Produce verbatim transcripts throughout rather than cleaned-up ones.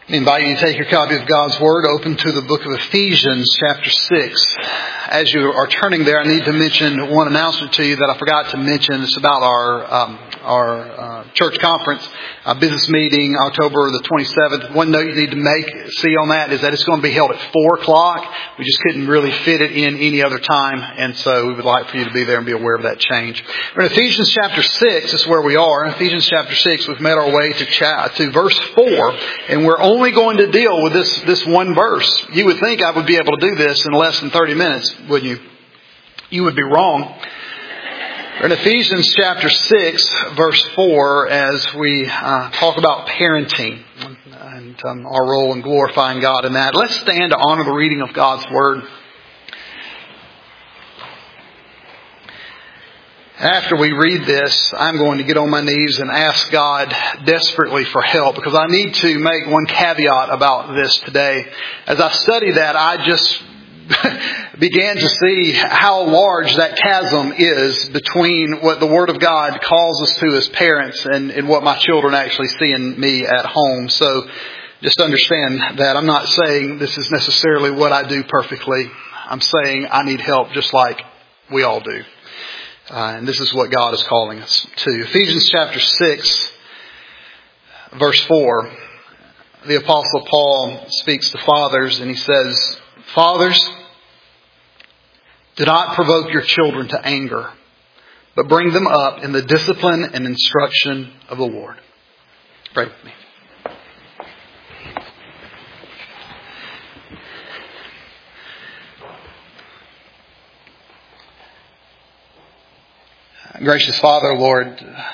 I invite you to take your copy of God's Word, open to the book of Ephesians, chapter six. As you are turning there, I need to mention one announcement to you that I forgot to mention. It's about our um, our uh, church conference, uh, business meeting, October the twenty-seventh. One note you need to make, see on that, is that it's going to be held at four o'clock. We just couldn't really fit it in any other time, and so we would like for you to be there and be aware of that change. We're in Ephesians chapter six is where we are. In Ephesians chapter six, we've made our way to, cha- to verse four, and we're only going to deal with this, this one verse. You would think I would be able to do this in less than thirty minutes, wouldn't you? You would be wrong. We're in Ephesians chapter six, verse four, as we uh, talk about parenting and um, our role in glorifying God in that. Let's stand to honor the reading of God's Word. After we read this, I'm going to get on my knees and ask God desperately for help, because I need to make one caveat about this today. As I study that, I just began to see how large that chasm is between what the Word of God calls us to as parents and, and what my children actually see in me at home. So just understand that I'm not saying this is necessarily what I do perfectly. I'm saying I need help just like we all do. Uh, and this is what God is calling us to. Ephesians chapter six, verse four. The Apostle Paul speaks to fathers and he says, "Fathers, do not provoke your children to anger, but bring them up in the discipline and instruction of the Lord." Pray with me. Gracious Father, Lord,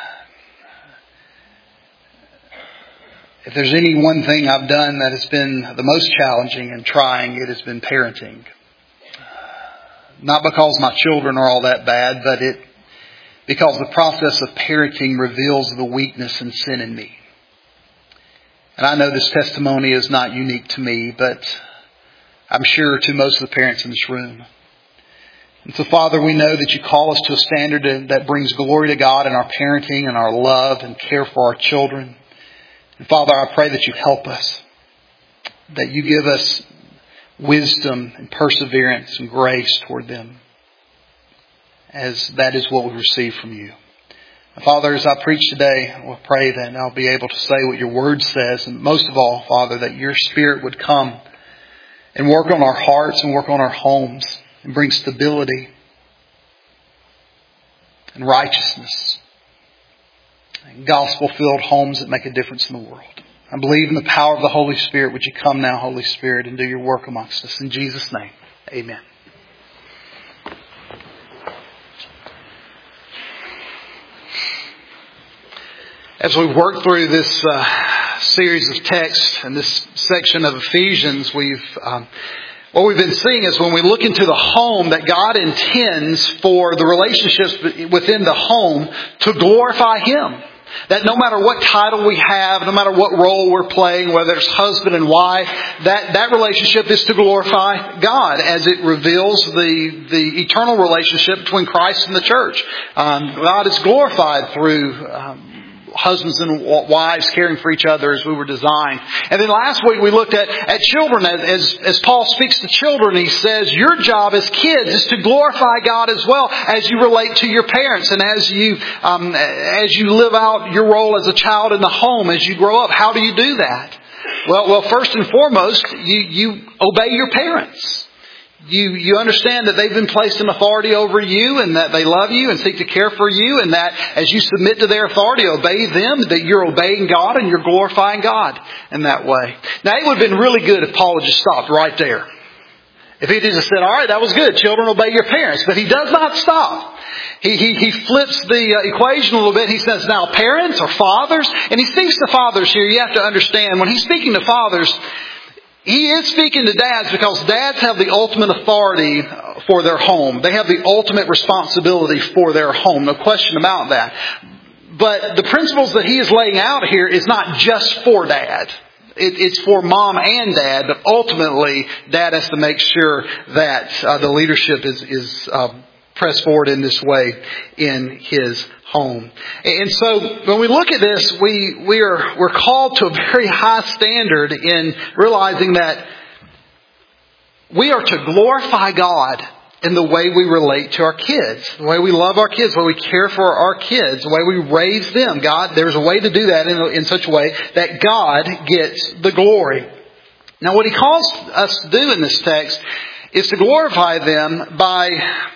if there's any one thing I've done that has been the most challenging and trying, it has been parenting. Not because my children are all that bad, but it because the process of parenting reveals the weakness and sin in me. And I know this testimony is not unique to me, but I'm sure to most of the parents in this room. And so, Father, we know that you call us to a standard that brings glory to God in our parenting and our love and care for our children. And Father, I pray that you help us, that you give us wisdom and perseverance and grace toward them, as that is what we receive from you. And Father, as I preach today, I will pray that I'll be able to say what your word says, and most of all, Father, that your Spirit would come and work on our hearts and work on our homes, and bring stability and righteousness and gospel-filled homes that make a difference in the world. I believe in the power of the Holy Spirit. Would you come now, Holy Spirit, and do your work amongst us? In Jesus' name, amen. As we work through this uh, series of texts and this section of Ephesians, we've um, What we've been seeing is when we look into the home, that God intends for the relationships within the home to glorify Him. That no matter what title we have, no matter what role we're playing, whether it's husband and wife, that, that relationship is to glorify God as it reveals the, the eternal relationship between Christ and the church. Um, God is glorified through Um, husbands and wives caring for each other as we were designed. And then last week we looked at, at children. As, as Paul speaks to children, he says, your job as kids is to glorify God as well as you relate to your parents and as you, um, as you live out your role as a child in the home, as you grow up. How do you do that? Well, well, first and foremost, you, you obey your parents. You you understand that they've been placed in authority over you and that they love you and seek to care for you, and that as you submit to their authority, obey them, that you're obeying God and you're glorifying God in that way. Now, it would have been really good if Paul had just stopped right there. If he just said, all right, that was good. Children, obey your parents. But he does not stop. He, he, he flips the equation a little bit. He says, now parents or fathers, and he speaks to fathers here. You have to understand, when he's speaking to fathers, he is speaking to dads because dads have the ultimate authority for their home. They have the ultimate responsibility for their home. No question about that. But the principles that he is laying out here is not just for dad. It, it's for mom and dad, but ultimately dad has to make sure that uh, the leadership is, is uh, pressed forward in this way in his home. And so when we look at this, we, we are, we're called to a very high standard in realizing that we are to glorify God in the way we relate to our kids, the way we love our kids, the way we care for our kids, the way we raise them. God, there's a way to do that in, in such a way that God gets the glory. Now what He calls us to do in this text is to glorify them by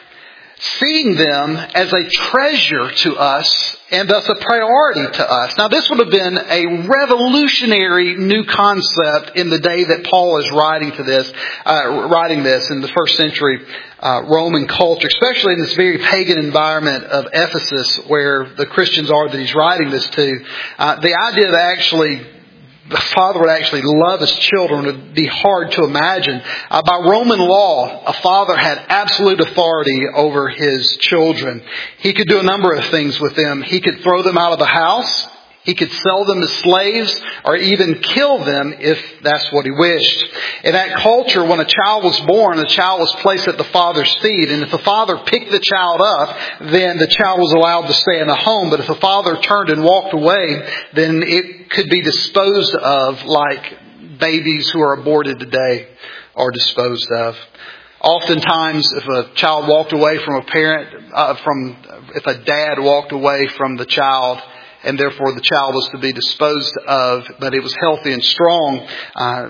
seeing them as a treasure to us and thus a priority to us. Now this would have been a revolutionary new concept in the day that Paul is writing to this, uh, writing this in the first century uh, Roman culture, especially in this very pagan environment of Ephesus where the Christians are that he's writing this to. Uh, the idea that actually the father would actually love his children would be hard to imagine. Uh, by Roman law, a father had absolute authority over his children. He could do a number of things with them. He could throw them out of the house. He could sell them as slaves or even kill them if that's what he wished. In that culture, when a child was born, the child was placed at the father's feet. And if the father picked the child up, then the child was allowed to stay in the home. But if the father turned and walked away, then it could be disposed of like babies who are aborted today are disposed of. Oftentimes, if a child walked away from a parent, uh, from if a dad walked away from the child, and therefore the child was to be disposed of, but it was healthy and strong, uh,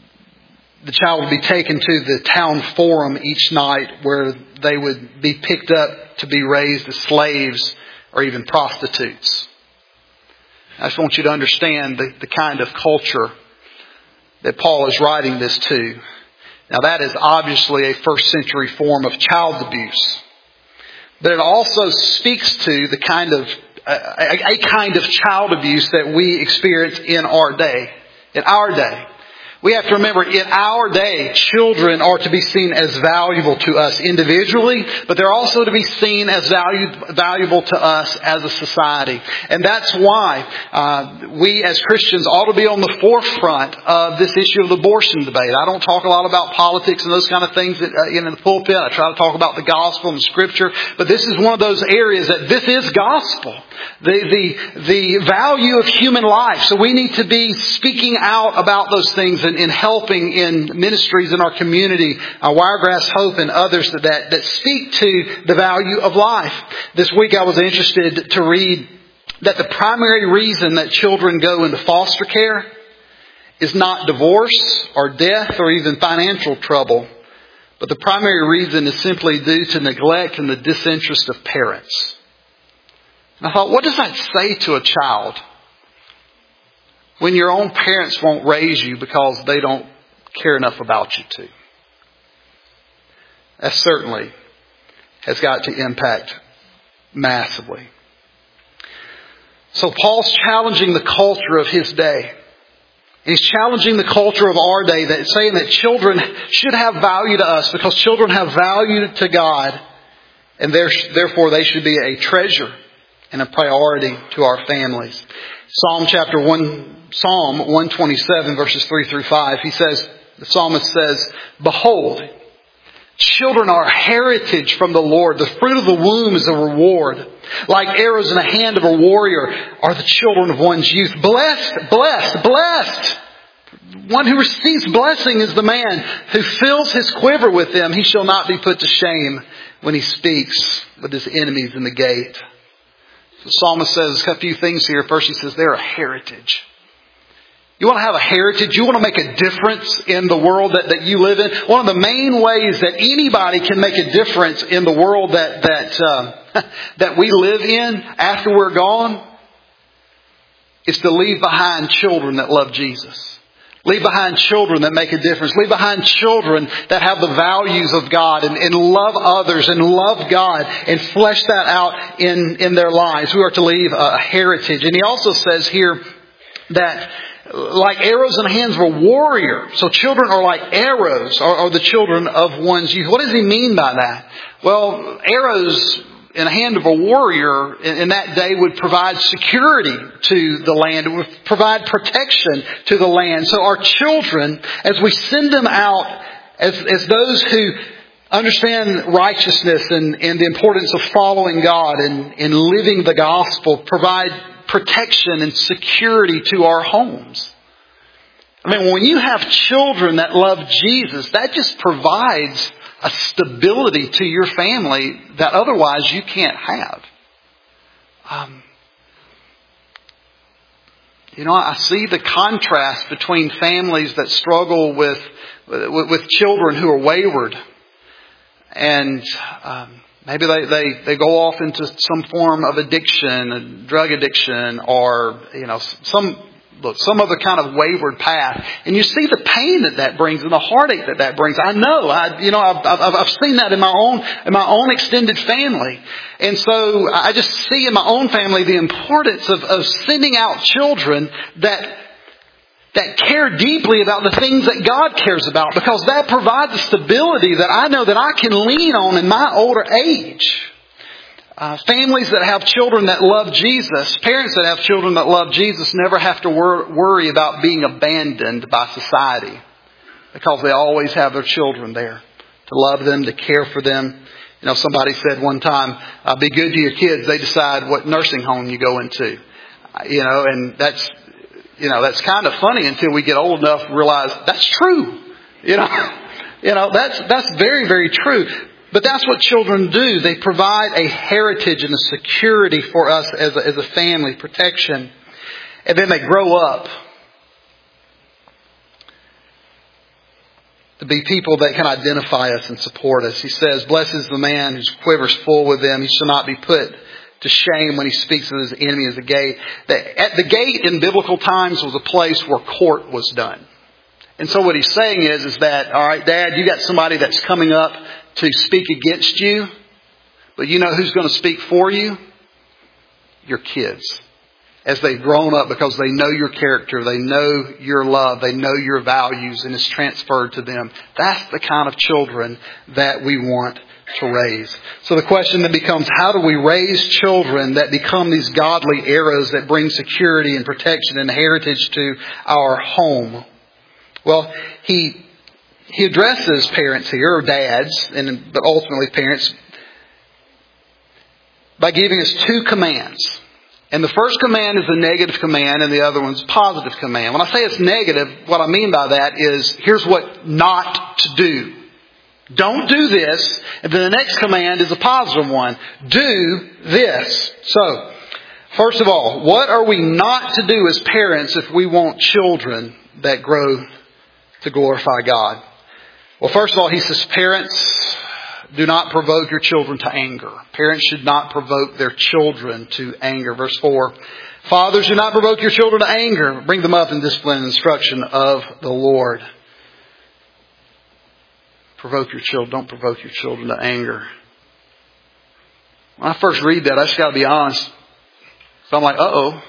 the child would be taken to the town forum each night where they would be picked up to be raised as slaves or even prostitutes. I just want you to understand the, the kind of culture that Paul is writing this to. Now that is obviously a first century form of child abuse. But it also speaks to the kind of A, a kind of child abuse that we experience in our day. In our day. We have to remember, in our day, children are to be seen as valuable to us individually, but they're also to be seen as valued, valuable to us as a society. And that's why uh, we as Christians ought to be on the forefront of this issue of the abortion debate. I don't talk a lot about politics and those kind of things that, uh, in the pulpit. I try to talk about the gospel and Scripture, but this is one of those areas that this is gospel. The, the, the value of human life. So we need to be speaking out about those things and, and helping in ministries in our community, uh, Wiregrass Hope and others that, that, that speak to the value of life. This week I was interested to read that the primary reason that children go into foster care is not divorce or death or even financial trouble, but the primary reason is simply due to neglect and the disinterest of parents. And I thought, what does that say to a child when your own parents won't raise you because they don't care enough about you to? That certainly has got to impact massively. So Paul's challenging the culture of his day. He's challenging the culture of our day, that saying that children should have value to us because children have value to God, and therefore they should be a treasure and a priority to our families. Psalm chapter one, Psalm one twenty-seven verses three through five. He says, the psalmist says, "Behold, children are a heritage from the Lord. The fruit of the womb is a reward. Like arrows in the hand of a warrior are the children of one's youth. Blessed, blessed, blessed. One who receives blessing is the man who fills his quiver with them. He shall not be put to shame when he speaks with his enemies in the gate." The psalmist says a few things here. First, he says they're a heritage. You want to have a heritage? You want to make a difference in the world that, that you live in? One of the main ways that anybody can make a difference in the world that that uh, that we live in after we're gone is to leave behind children that love Jesus. Leave behind children that make a difference. Leave behind children that have the values of God and, and love others and love God and flesh that out in, in their lives. We are to leave a heritage. And he also says here that like arrows in the hands of a warrior. So children are like arrows, are, are the children of one's youth. What does he mean by that? Well, arrows in the hand of a warrior in, in that day would provide security to the land. It would provide protection to the land. So our children, as we send them out as, as those who understand righteousness and, and the importance of following God and, and living the gospel, provide protection and security to our homes. I mean, when you have children that love Jesus, that just provides a stability to your family that otherwise you can't have. Um, you know, I see the contrast between families that struggle with with, with children who are wayward, and um, maybe they, they, they go off into some form of addiction, a drug addiction, or you know some. Look, some other kind of wayward path, and you see the pain that that brings and the heartache that that brings. I know, I you know, I've, I've I've seen that in my own in my own extended family, and so I just see in my own family the importance of, of sending out children that that care deeply about the things that God cares about, because that provides a stability that I know that I can lean on in my older age. Uh, families that have children that love Jesus, parents that have children that love Jesus never have to wor- worry about being abandoned by society, because they always have their children there to love them, to care for them. You know, somebody said one time, uh, be good to your kids. They decide what nursing home you go into. Uh, you know, and that's, you know, that's kind of funny until we get old enough to realize that's true. You know, you know, that's, that's very, very true. But that's what children do. They provide a heritage and a security for us as a, as a family, protection. And then they grow up to be people that can identify us and support us. He says, blessed is the man whose quiver is full with them. He shall not be put to shame when he speaks of his enemy as a gate. At the gate in biblical times was a place where court was done. And so what he's saying is, is that, all right, Dad, you got somebody that's coming up to speak against you, but you know who's going to speak for you? Your kids. As they've grown up, because they know your character, they know your love, they know your values, and it's transferred to them. That's the kind of children that we want to raise. So the question then becomes, how do we raise children that become these godly arrows that bring security and protection and heritage to our home? Well, he he addresses parents here, or dads, and but ultimately parents, by giving us two commands. And the first command is a negative command, and the other one's a positive command. When I say it's negative, what I mean by that is, here's what not to do. Don't do this. And then the next command is a positive one. Do this. So, first of all, what are we not to do as parents if we want children that grow to glorify God? Well, first of all, he says, parents, do not provoke your children to anger. Parents should not provoke their children to anger. Verse four, fathers, do not provoke your children to anger. Bring them up in discipline and instruction of the Lord. Provoke your children. Don't provoke your children to anger. When I first read that, I just got to be honest. So I'm like, uh-oh.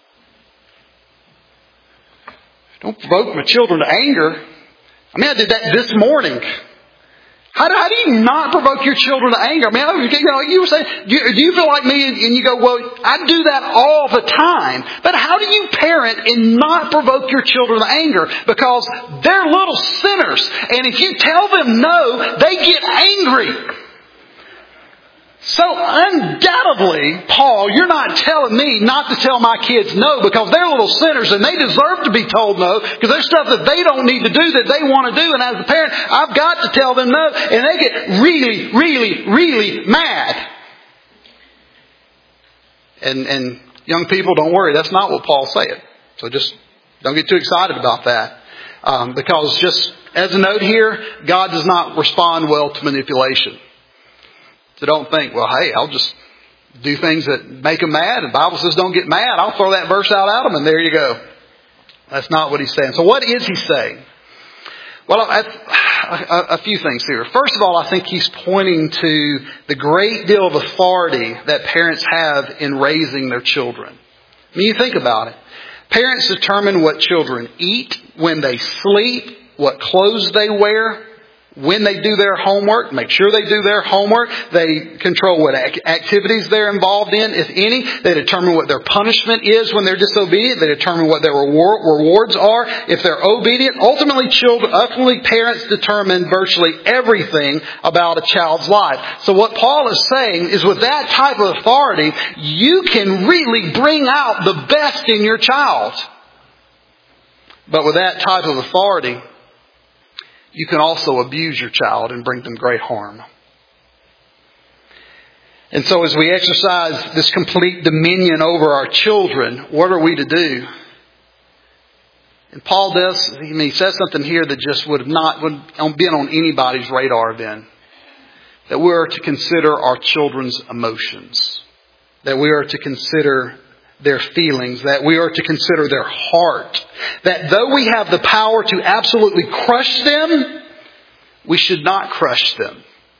Don't provoke my children to anger. I mean, I did that this morning. How do, how do you not provoke your children to anger? I mean, you know, you were saying, do you, do you feel like me? And you go, well, I do that all the time. But how do you parent and not provoke your children to anger? Because they're little sinners. And if you tell them no, they get angry. So undoubtedly, Paul, you're not telling me not to tell my kids no, because they're little sinners and they deserve to be told no, because there's stuff that they don't need to do that they want to do. And as a parent, I've got to tell them no. And they get really, really, really mad. And, and young people, don't worry. That's not what Paul said. So just don't get too excited about that. Um, because just as a note here, God does not respond well to manipulation. So don't think, well, hey, I'll just do things that make them mad. And the Bible says don't get mad. I'll throw that verse out at them and there you go. That's not what he's saying. So what is he saying? Well, a, a few things here. First of all, I think he's pointing to the great deal of authority that parents have in raising their children. I mean, you think about it. Parents determine what children eat, when they sleep, what clothes they wear, when they do their homework, make sure they do their homework. They control what activities they're involved in, if any. They determine what their punishment is when they're disobedient. They determine what their rewards are if they're obedient. Ultimately, children, ultimately parents determine virtually everything about a child's life. So what Paul is saying is with that type of authority, you can really bring out the best in your child. But with that type of authority, you can also abuse your child and bring them great harm. And so as we exercise this complete dominion over our children, what are we to do? And Paul does, I mean, he says something here that just would have not would have been on anybody's radar then. That we are to consider our children's emotions. That we are to consider their feelings, that we are to consider their heart. That though we have the power to absolutely crush them, we should not crush them.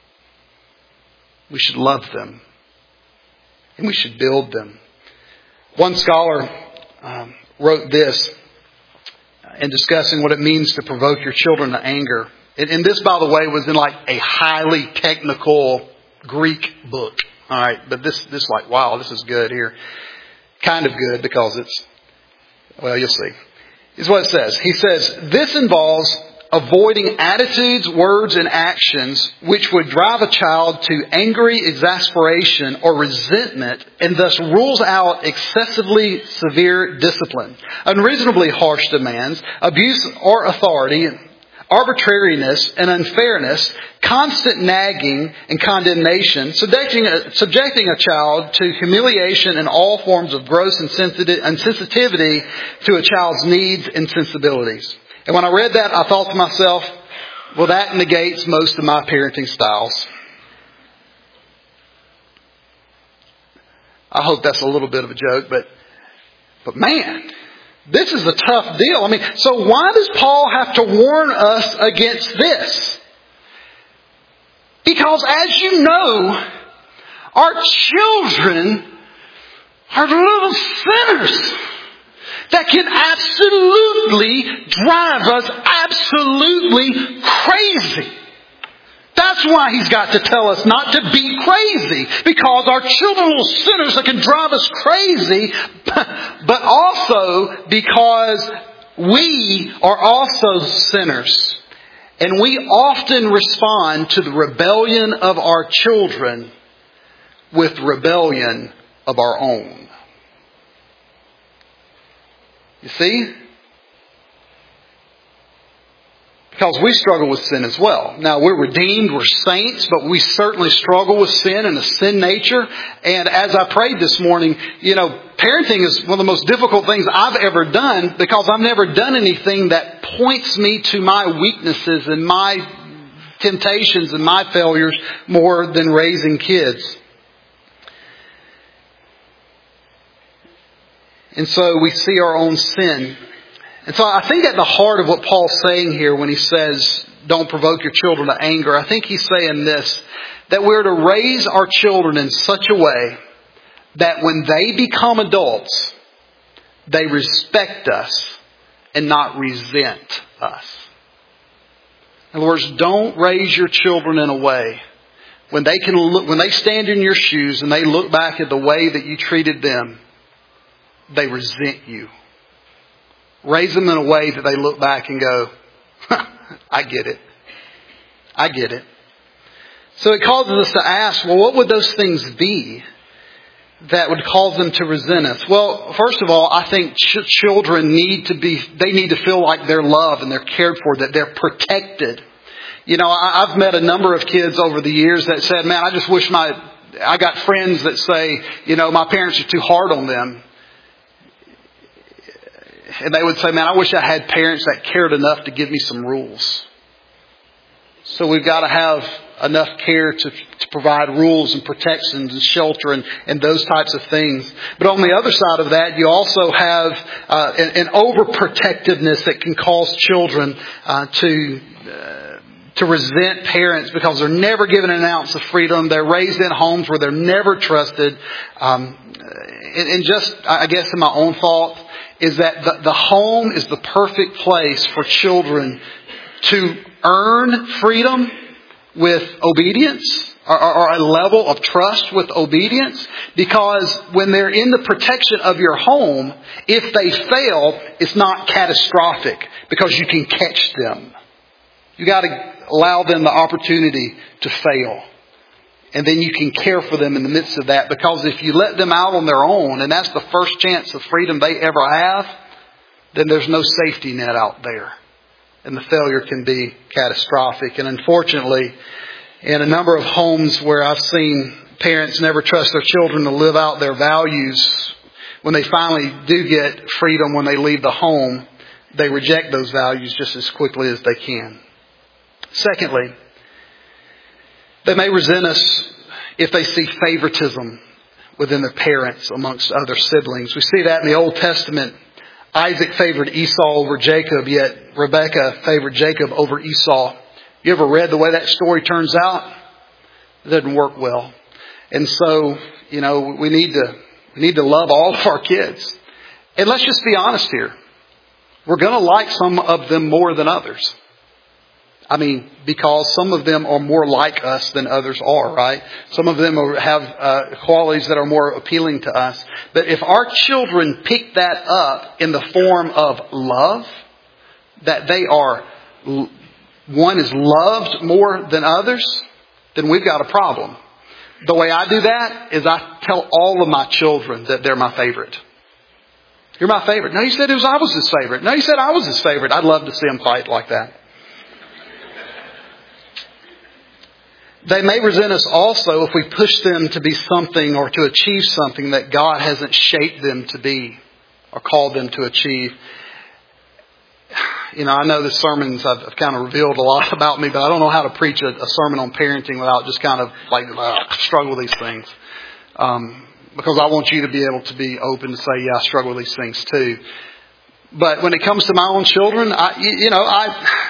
We should love them. And we should build them. One scholar um, wrote this in discussing what it means to provoke your children to anger. And, and this, by the way, was in like a highly technical Greek book. All right, but this, this like, wow, this is good here. Kind of good because it's, well, you'll see. Here's what it says. He says, this involves avoiding attitudes, words, and actions which would drive a child to angry exasperation or resentment and thus rules out excessively severe discipline, unreasonably harsh demands, abuse or authority, arbitrariness and unfairness, constant nagging and condemnation, subjecting a, subjecting a child to humiliation and all forms of gross insensitivity to a child's needs and sensibilities. And when I read that, I thought to myself, well, that negates most of my parenting styles. I hope that's a little bit of a joke, but, but man, this is a tough deal. I mean, so why does Paul have to warn us against this? Because as you know, our children are little sinners that can absolutely drive us absolutely crazy. That's why he's got to tell us not to be crazy. Because our children are little sinners that can drive us crazy. But also because we are also sinners. And we often respond to the rebellion of our children with rebellion of our own. You see? Because we struggle with sin as well. Now, we're redeemed, we're saints, but we certainly struggle with sin and a sin nature. And as I prayed this morning, you know, parenting is one of the most difficult things I've ever done because I've never done anything that points me to my weaknesses and my temptations and my failures more than raising kids. And so we see our own sin. And so I think at the heart of what Paul's saying here when he says, don't provoke your children to anger, I think he's saying this, that we're to raise our children in such a way that when they become adults, they respect us and not resent us. In other words, don't raise your children in a way when they can look, when they stand in your shoes and they look back at the way that you treated them, they resent you. Raise them in a way that they look back and go, I get it. I get it. So it causes us to ask, well, what would those things be that would cause them to resent us? Well, first of all, I think ch- children need to be, they need to feel like they're loved and they're cared for, that they're protected. You know, I, I've met a number of kids over the years that said, man, I just wish my, I got friends that say, you know, my parents are too hard on them. And they would say, man, I wish I had parents that cared enough to give me some rules. So we've got to have enough care to, to provide rules and protections and shelter and, and those types of things. But on the other side of that, you also have uh, an, an overprotectiveness that can cause children uh, to uh, to resent parents because they're never given an ounce of freedom. They're raised in homes where they're never trusted. Um, and, and just, I guess in my own thought, is that the, the home is the perfect place for children to earn freedom with obedience, or, or a level of trust with obedience, because when they're in the protection of your home, if they fail, it's not catastrophic because you can catch them. You got to allow them the opportunity to fail. And then you can care for them in the midst of that, because if you let them out on their own, and that's the first chance of freedom they ever have, then there's no safety net out there. And the failure can be catastrophic. And unfortunately, in a number of homes where I've seen parents never trust their children to live out their values, when they finally do get freedom when they leave the home, they reject those values just as quickly as they can. Secondly, they may resent us if they see favoritism within their parents amongst other siblings. We see that in the Old Testament. Isaac favored Esau over Jacob, yet Rebekah favored Jacob over Esau. You ever read the way that story turns out? It doesn't work well. And so, you know, we need to we need to love all of our kids. And let's just be honest here. We're going to like some of them more than others. I mean, because some of them are more like us than others are, right? Some of them are, have uh, qualities that are more appealing to us. But if our children pick that up in the form of love, that they are, one is loved more than others, then we've got a problem. The way I do that is I tell all of my children that they're my favorite. You're my favorite. No, he said it was I was his favorite. No, he said I was his favorite. I'd love to see them fight like that. They may resent us also if we push them to be something or to achieve something that God hasn't shaped them to be or called them to achieve. You know, I know the sermons I've, I've kind of revealed a lot about me, but I don't know how to preach a, a sermon on parenting without just kind of like uh, struggle with these things. Um, because I want you to be able to be open to say, yeah, I struggle with these things too. But when it comes to my own children, I, you, you know, I...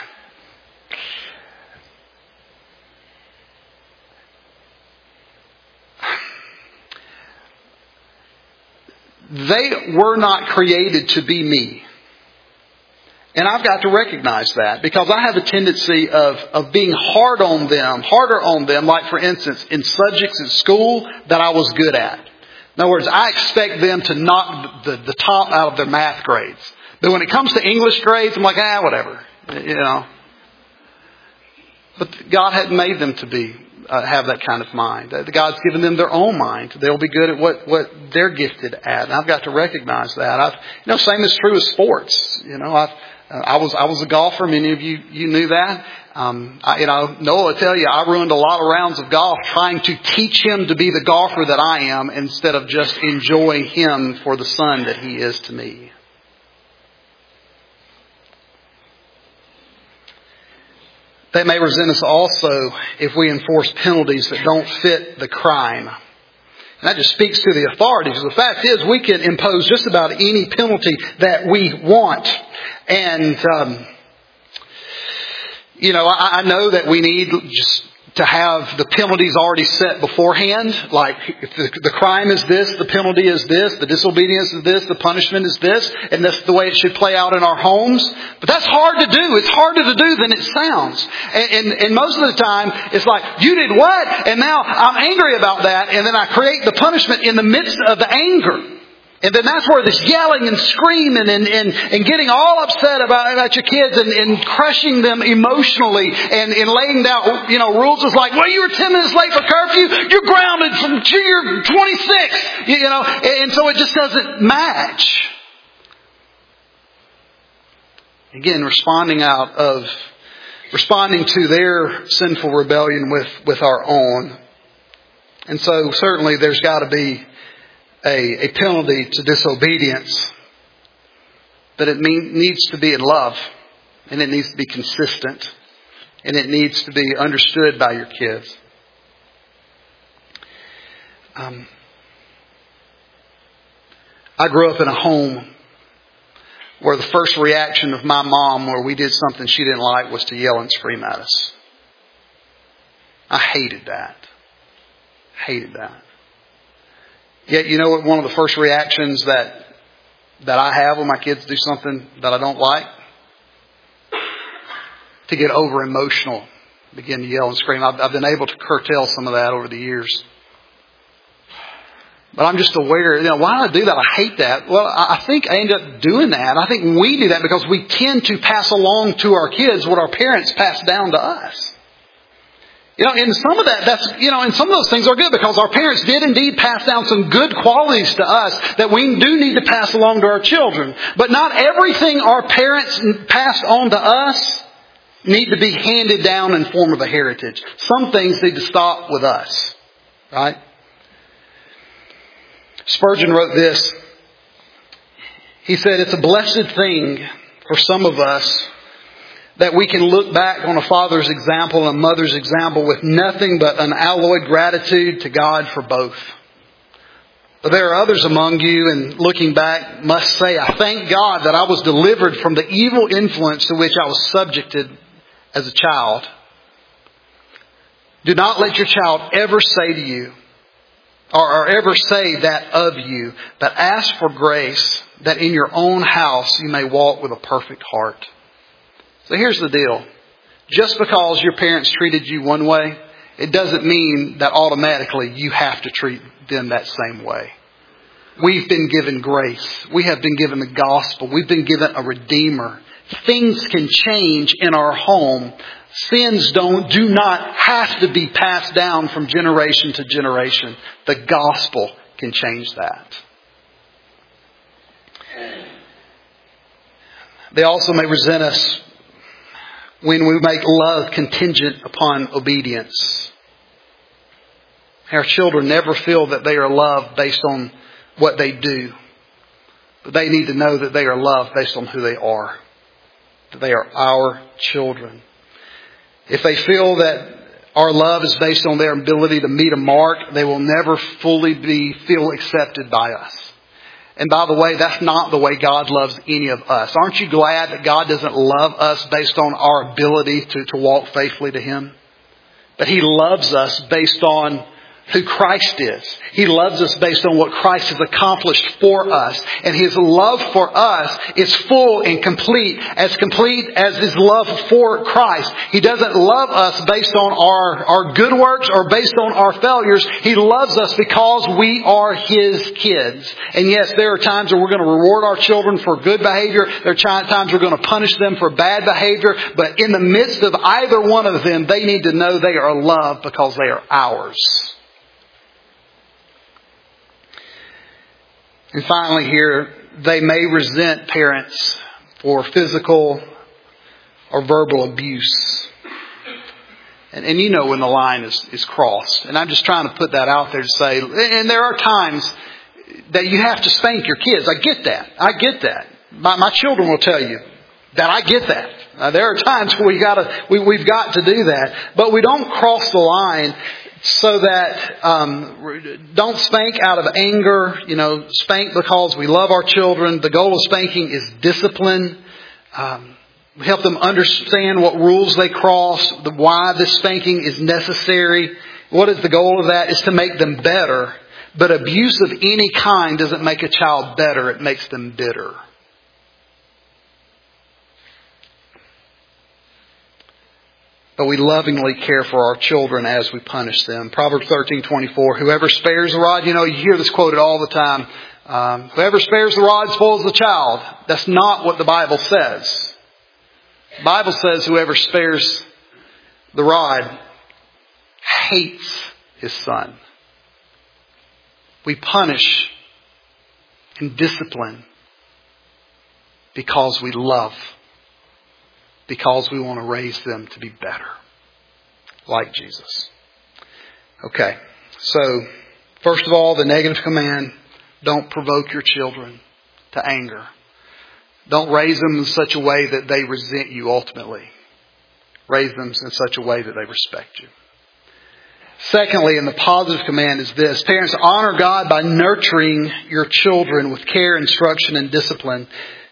They were not created to be me. And I've got to recognize that, because I have a tendency of, of being hard on them, harder on them, like for instance, in subjects in school that I was good at. In other words, I expect them to knock the, the top out of their math grades. But when it comes to English grades, I'm like, ah, whatever. You know. But God hadn't made them to be. Uh, have that kind of mind. Uh, God's given them their own mind. They'll be good at what, what they're gifted at. And I've got to recognize that. I've, you know, same is true with sports. You know, I've, uh, I was I was a golfer. Many of you you knew that. Um, I, you know, Noah will tell you, I ruined a lot of rounds of golf trying to teach him to be the golfer that I am instead of just enjoying him for the son that he is to me. They may resent us also if we enforce penalties that don't fit the crime. And that just speaks to the authorities. The fact is, we can impose just about any penalty that we want. And, um, you know, I, I know that we need just to have the penalties already set beforehand. Like, if the, the crime is this, the penalty is this, the disobedience is this, the punishment is this, and that's the way it should play out in our homes. But that's hard to do. It's harder to do than it sounds. And, and, and most of the time, it's like, you did what? And now I'm angry about that, and then I create the punishment in the midst of the anger. And then that's where this yelling and screaming and, and, and getting all upset about, about your kids and, and crushing them emotionally and, and laying down, you know, rules is like, well, you were ten minutes late for curfew. You're grounded from you're twenty-six. You, you know, and so it just doesn't match. Again, responding out of, responding to their sinful rebellion with, with our own. And so certainly there's got to be A, a penalty to disobedience, but it mean, needs to be in love, and it needs to be consistent, and it needs to be understood by your kids. Um, I grew up in a home where the first reaction of my mom, where we did something she didn't like, was to yell and scream at us. I hated that. Hated that. Yet, you know what? One of the first reactions that that I have when my kids do something that I don't like? to get over emotional, begin to yell and scream. I've, I've been able to curtail some of that over the years. But I'm just aware, you know, why do I do that? I hate that. Well, I think I end up doing that. I think we do that because we tend to pass along to our kids what our parents passed down to us. You know, and some of that, that's, you know, and some of those things are good because our parents did indeed pass down some good qualities to us that we do need to pass along to our children. But not everything our parents passed on to us need to be handed down in form of a heritage. Some things need to stop with us. Right? Spurgeon wrote this. He said, it's a blessed thing for some of us that we can look back on a father's example and a mother's example with nothing but unalloyed gratitude to God for both. But there are others among you, and looking back, must say, I thank God that I was delivered from the evil influence to which I was subjected as a child. Do not let your child ever say to you, or, or ever say that of you, but ask for grace that in your own house you may walk with a perfect heart. So here's the deal. Just because your parents treated you one way, it doesn't mean that automatically you have to treat them that same way. We've been given grace. We have been given the gospel. We've been given a Redeemer. Things can change in our home. Sins don't, do not have to be passed down from generation to generation. The gospel can change that. They also may resent us when we make love contingent upon obedience. Our children never feel that they are loved based on what they do. But they need to know that they are loved based on who they are. That they are our children. If they feel that our love is based on their ability to meet a mark, they will never fully be feel accepted by us. And by the way, that's not the way God loves any of us. Aren't you glad that God doesn't love us based on our ability to, to walk faithfully to Him? But He loves us based on who Christ is. He loves us based on what Christ has accomplished for us. And His love for us is full and complete, as complete as His love for Christ. He doesn't love us based on our, our good works or based on our failures. He loves us because we are His kids. And yes, there are times where we're going to reward our children for good behavior. There are times we're going to punish them for bad behavior. But in the midst of either one of them, they need to know they are loved because they are ours. And finally here, they may resent parents for physical or verbal abuse. And, and you know when the line is, is crossed. And I'm just trying to put that out there to say, and there are times that you have to spank your kids. I get that. I get that. My, my children will tell you that I get that. Uh, there are times where we gotta, we, we've got to do that. But we don't cross the line so that, um, don't spank out of anger, you know, spank because we love our children. The goal of spanking is discipline. Um, we help them understand what rules they cross, the, why this spanking is necessary. What is the goal of that? Is to make them better. But abuse of any kind doesn't make a child better. It makes them bitter. But we lovingly care for our children as we punish them. Proverbs thirteen twenty-four. Whoever spares the rod, you know, you hear this quoted all the time. Um, whoever spares the rod spoils the child. That's not what the Bible says. The Bible says whoever spares the rod hates his son. We punish and discipline because we love. Because we want to raise them to be better. Like Jesus. Okay. So, first of all, the negative command. Don't provoke your children to anger. Don't raise them in such a way that they resent you ultimately. Raise them in such a way that they respect you. Secondly, and the positive command is this. Parents, honor God by nurturing your children with care, instruction, and discipline.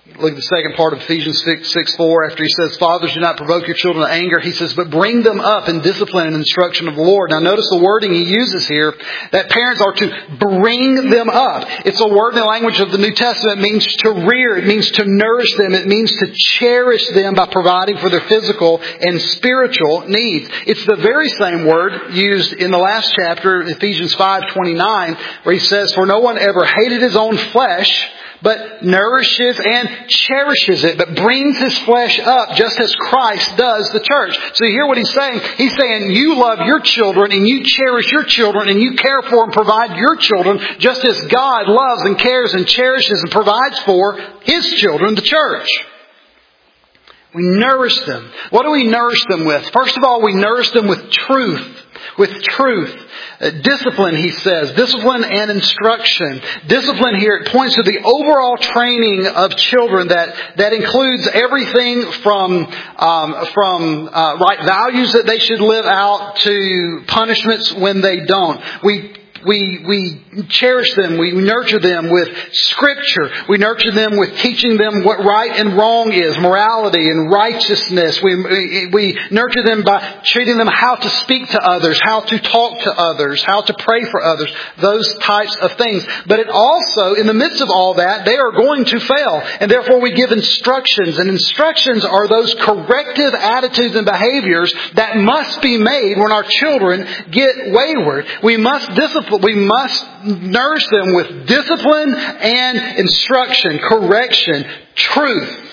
Look at the second part of Ephesians six, six, four. After he says, fathers, do not provoke your children to anger. He says, but bring them up in discipline and instruction of the Lord. Now notice the wording he uses here, that parents are to bring them up. It's a word in the language of the New Testament. It means to rear. It means to nourish them. It means to cherish them by providing for their physical and spiritual needs. It's the very same word used in the last chapter, Ephesians five twenty-nine, where he says, for no one ever hated his own flesh, but nourishes and cherishes it, but brings his flesh up just as Christ does the church. So you hear what he's saying? He's saying you love your children and you cherish your children and you care for and provide your children just as God loves and cares and cherishes and provides for His children, the church. We nourish them. What do we nourish them with? First of all, we nourish them with truth. With truth. Uh, discipline, he says. Discipline and instruction. Discipline here, it points to the overall training of children that, that includes everything from, um, from uh, right values that they should live out to punishments when they don't. We We we cherish them. We nurture them with Scripture. We nurture them with teaching them what right and wrong is, morality and righteousness. We we nurture them by treating them how to speak to others, how to talk to others, how to pray for others, those types of things. But it also, in the midst of all that, they are going to fail. And therefore we give instructions. And instructions are those corrective attitudes and behaviors that must be made when our children get wayward. We must discipline. We must nourish them with discipline and instruction, correction, truth.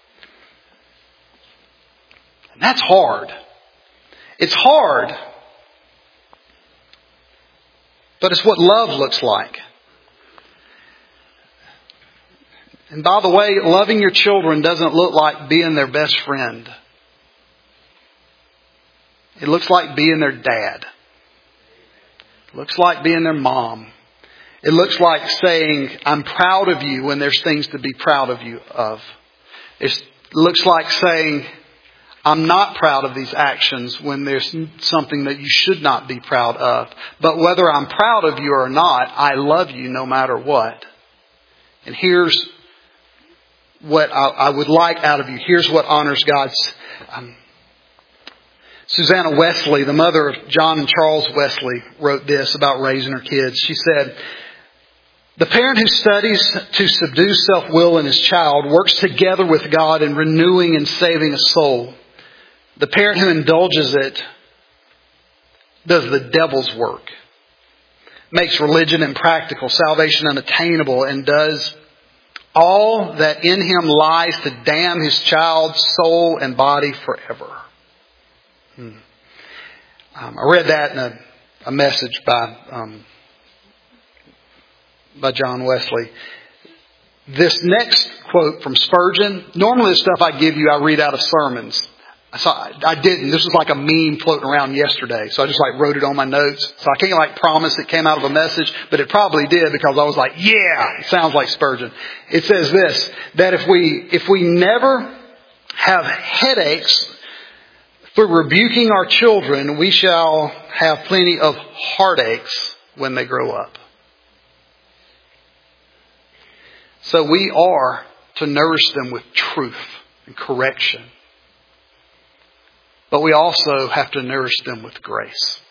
And that's hard. It's hard. But it's what love looks like. And by the way, loving your children doesn't look like being their best friend. It looks like being their dad. It looks like being their mom. It looks like saying, I'm proud of you when there's things to be proud of you of. It looks like saying, I'm not proud of these actions when there's something that you should not be proud of. But whether I'm proud of you or not, I love you no matter what. And here's what I, I would like out of you. Here's what honors God's... Um, Susanna Wesley, the mother of John and Charles Wesley, wrote this about raising her kids. She said, the parent who studies to subdue self-will in his child works together with God in renewing and saving a soul. The parent who indulges it does the devil's work, makes religion impractical, salvation unattainable, and does all that in him lies to damn his child's soul and body forever. Hmm. Um, I read that in a, a message by um, by John Wesley. This next quote from Spurgeon, normally the stuff I give you I read out of sermons. So I, I didn't. This was like a meme floating around yesterday. So I just like wrote it on my notes. So I can't like promise it came out of a message, but it probably did because I was like, yeah, it sounds like Spurgeon. It says this, that if we if we never have headaches through rebuking our children, we shall have plenty of heartaches when they grow up. So we are to nourish them with truth and correction. But we also have to nourish them with grace.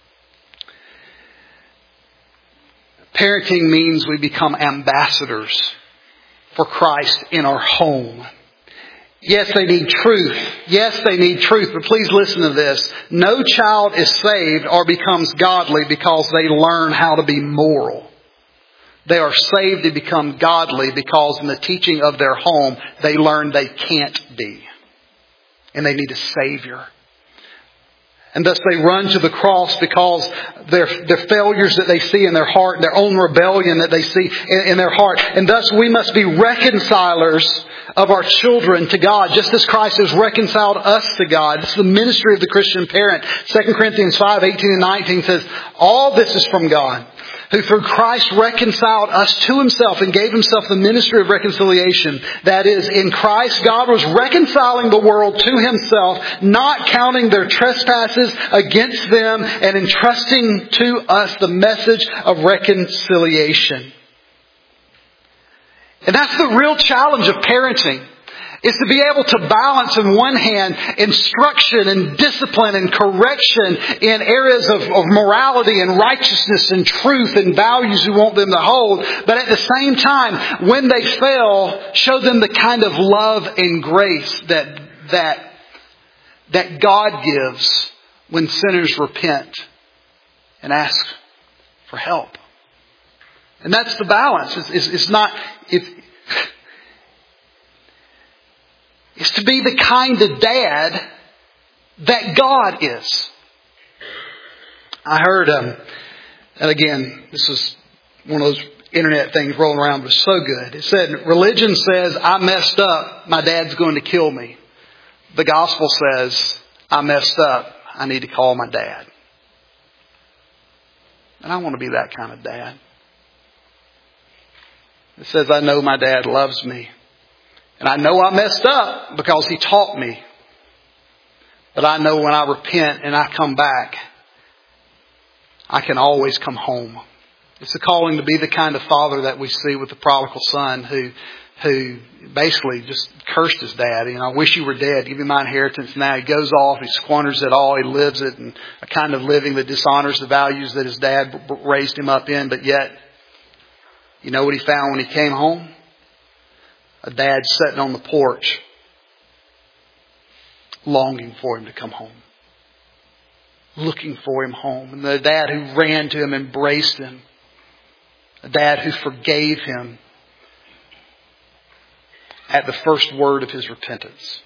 Parenting means we become ambassadors for Christ in our home. Yes, they need truth. Yes, they need truth. But please listen to this. No child is saved or becomes godly because they learn how to be moral. They are saved to become godly because in the teaching of their home, they learn they can't be. And they need a Savior. And thus they run to the cross because their, their failures that they see in their heart, their own rebellion that they see in, in their heart. And thus we must be reconcilers of our children to God, just as Christ has reconciled us to God. This is the ministry of the Christian parent. Second Corinthians five, eighteen and nineteen says, all this is from God, who through Christ reconciled us to Himself and gave Himself the ministry of reconciliation. That is, in Christ, God was reconciling the world to Himself, not counting their trespasses against them, and entrusting to us the message of reconciliation. And that's the real challenge of parenting, is to be able to balance on one hand instruction and discipline and correction in areas of, of morality and righteousness and truth and values we want them to hold. But at the same time, when they fail, show them the kind of love and grace that, that, that God gives when sinners repent and ask for help. And that's the balance. It's, it's, it's not... It's, Is to be the kind of dad that God is. I heard, um, and again, this is one of those internet things rolling around, but it's so good. It said, religion says, I messed up, my dad's going to kill me. The gospel says, I messed up, I need to call my dad. And I want to be that kind of dad. It says, I know my dad loves me. And I know I messed up because He taught me. But I know when I repent and I come back, I can always come home. It's a calling to be the kind of father that we see with the prodigal son who who basically just cursed his dad. You know, I wish you were dead. Give me my inheritance now. He goes off. He squanders it all. He lives it in a kind of living that dishonors the values that his dad raised him up in. But yet, you know what he found when he came home? A dad sitting on the porch, longing for him to come home. Looking for him home. And the dad who ran to him, embraced him. A dad who forgave him at the first word of his repentance.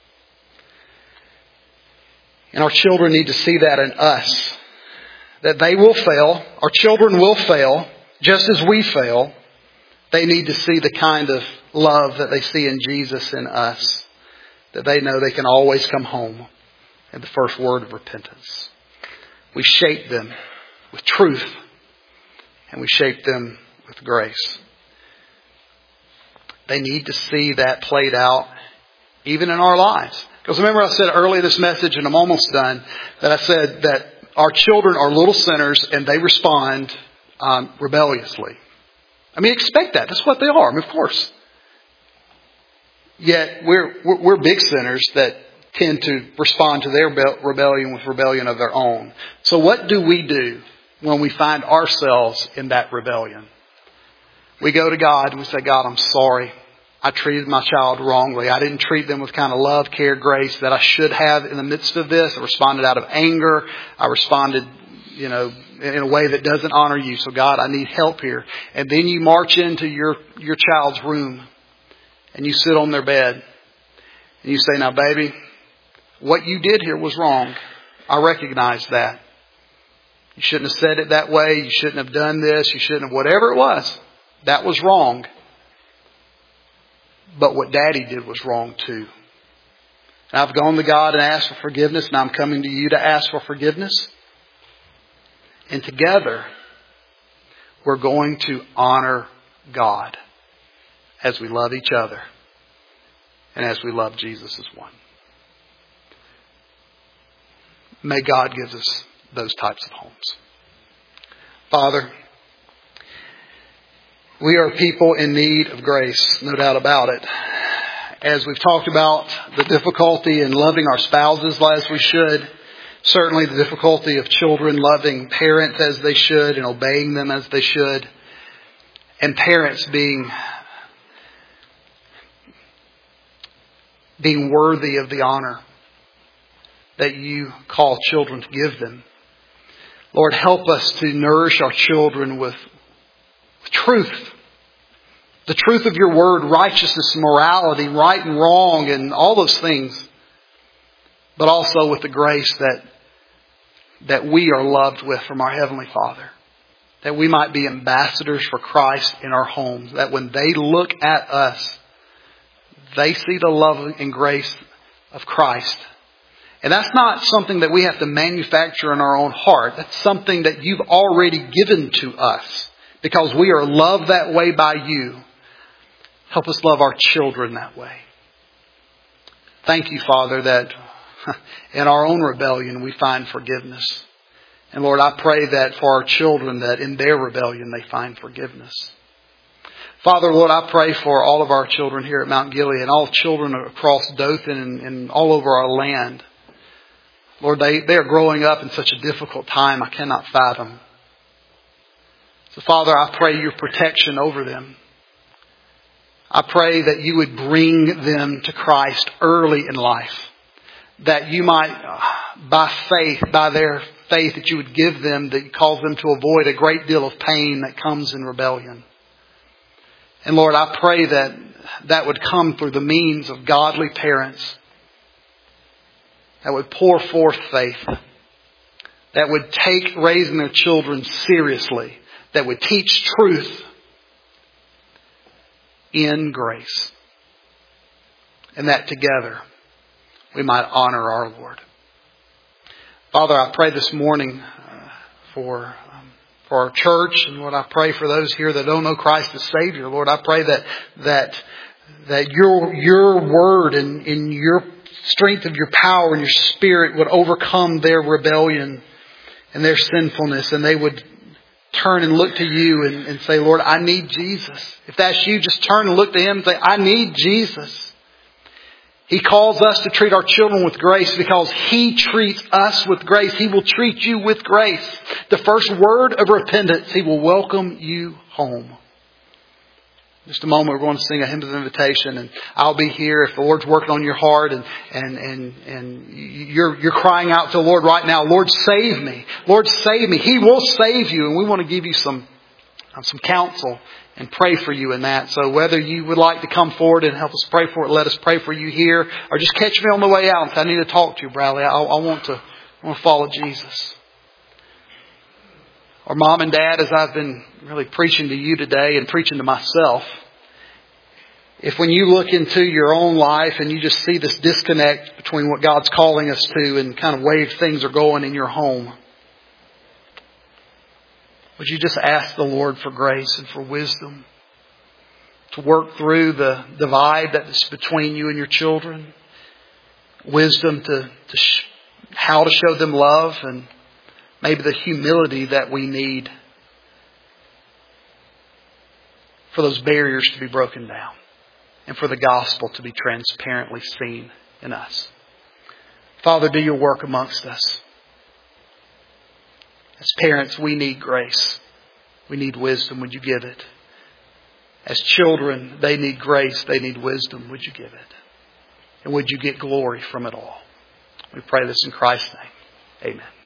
And our children need to see that in us. That they will fail. Our children will fail, just as we fail. They need to see the kind of love that they see in Jesus in us. That they know they can always come home at the first word of repentance. We shape them with truth. And we shape them with grace. They need to see that played out even in our lives. Because remember I said earlier this message, and I'm almost done, that I said that our children are little sinners and they respond um, rebelliously. I mean, expect that. That's what they are. I mean, of course. Yet we're, we're we're big sinners that tend to respond to their rebellion with rebellion of their own. So what do we do when we find ourselves in that rebellion? We go to God and we say, God, I'm sorry. I treated my child wrongly. I didn't treat them with kind of love, care, grace that I should have in the midst of this. I responded out of anger. I responded, you know, in a way that doesn't honor you. So God, I need help here. And then you march into your, your child's room and you sit on their bed and you say, now baby, what you did here was wrong. I recognize that. You shouldn't have said it that way. You shouldn't have done this. You shouldn't have, whatever it was. That was wrong. But what Daddy did was wrong too. And I've gone to God and asked for forgiveness. And I'm coming to you to ask for forgiveness. And together, we're going to honor God as we love each other and as we love Jesus as one. May God give us those types of homes. Father, we are people in need of grace, no doubt about it. As we've talked about the difficulty in loving our spouses as we should, certainly the difficulty of children loving parents as they should and obeying them as they should, and parents being being worthy of the honor that you call children to give them. Lord, help us to nourish our children with truth. The truth of your word, righteousness, morality, right and wrong, and all those things. But also with the grace that, that we are loved with from our Heavenly Father. That we might be ambassadors for Christ in our homes. That when they look at us, they see the love and grace of Christ. And that's not something that we have to manufacture in our own heart. That's something that you've already given to us. Because we are loved that way by you. Help us love our children that way. Thank you, Father, that in our own rebellion we find forgiveness. And Lord, I pray that for our children, that in their rebellion they find forgiveness. Father, Lord, I pray for all of our children here at Mount Gilead and all children across Dothan and, and all over our land. Lord, they, they are growing up in such a difficult time I cannot fathom. So, Father, I pray your protection over them. I pray that you would bring them to Christ early in life. That you might, by faith, by their faith, that you would give them, that cause them to avoid a great deal of pain that comes in rebellion. And Lord, I pray that that would come through the means of godly parents that would pour forth faith, that would take raising their children seriously, that would teach truth in grace. And that together we might honor our Lord. Father, I pray this morning uh, for um, for our church, and Lord, I pray for those here that don't know Christ as Savior. Lord, I pray that that that your your word and in your strength of your power and your Spirit would overcome their rebellion and their sinfulness, and they would turn and look to you and, and say, Lord, I need Jesus. If that's you, just turn and look to Him and say, I need Jesus. He calls us to treat our children with grace because He treats us with grace. He will treat you with grace. The first word of repentance, He will welcome you home. In just a moment, we're going to sing a hymn of invitation, and I'll be here if the Lord's working on your heart and and and and you're you're crying out to the Lord right now, Lord, save me. Lord, save me. He will save you, and we want to give you some some counsel and pray for you in that. So whether you would like to come forward and help us pray for it, let us pray for you here, or just catch me on the way out and say, I need to talk to you, Bradley. I, I want to I want to follow Jesus. Or Mom and Dad, as I've been really preaching to you today and preaching to myself, if when you look into your own life and you just see this disconnect between what God's calling us to and kind of way things are going in your home, would you just ask the Lord for grace and for wisdom to work through the divide that's between you and your children? Wisdom to, to sh- how to show them love, and maybe the humility that we need for those barriers to be broken down and for the gospel to be transparently seen in us. Father, do your work amongst us. As parents, we need grace. We need wisdom. Would you give it? As children, they need grace. They need wisdom. Would you give it? And would you get glory from it all? We pray this in Christ's name. Amen.